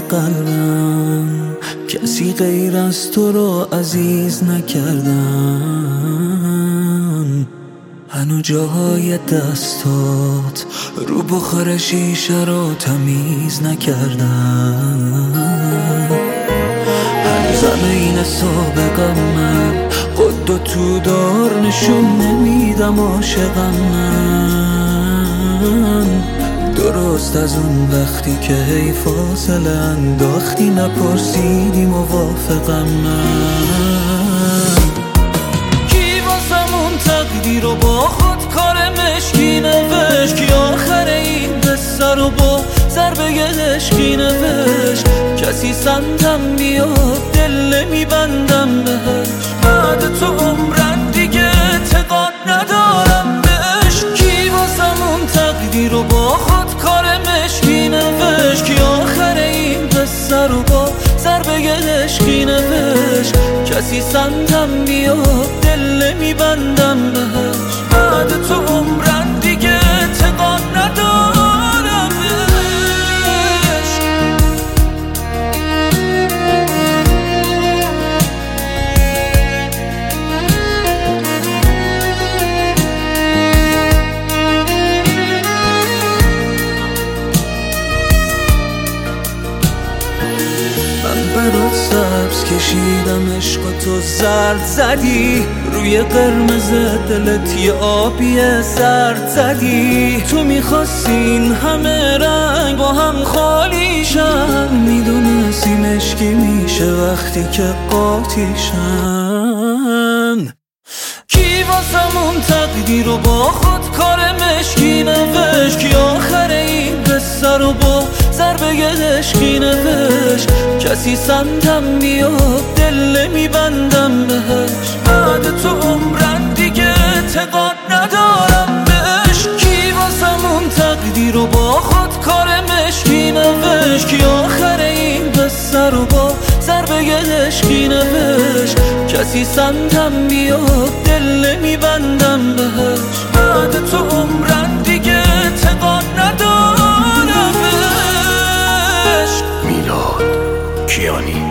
قلبم کسی غیر از تو رو عزیز نکردم. هنو جاهای دستات رو بخار شیشه رو تمیز نکردم. هنوزم این سابقم من قد تو دار نشون نمیدم عاشقم من. درست از اون وقتی که هی فاصله انداختی نپرسیدی موافقم من. کی واسمون تقدیر رو با خود کار مشکی نوشت، کی آخر این قصه رو با ضربه عشقی نوشت. کسی سمتم بیاد دل میبندم بهش، بعد تو عمرن دیگه اعتقاد ندارم بهش. کی واسمون تقدیر رو با خود کار مشکی نوشت، کی آخر این قصه رو با ضربه عشقی نوشت. کسی سمتم بیاد دل میبندم بهش، بعد تو عمرن دیگه اعتقاد ندارم بهش. برات سبز کشیدم عشق تو زرد زدی، روی قرمز دلت یه آبی سرد زدی. تو میخواستین همه رنگ با هم خالیشن، میدونستی مشکی میشه وقتی که قاطیشن. کی واسمون تقدیر رو با خود کار مشکی نوشت، کی آخر این قصه رو با ضربه عشقی نوشت. کسی سمتم بیاد دل میبندم بهش، بعد تو عمرن دیگه اعتقاد ندارم بهش. کی واسمون تقدیر رو با خود کار مشکی نوشت، کی آخر این قصه رو با ضربه عشقی نوشت. کسی سمتم بیاد دل میبندم بهش، بعد تو عمرن دیگه اعتقاد ندارم بهش. میلاد کیانی.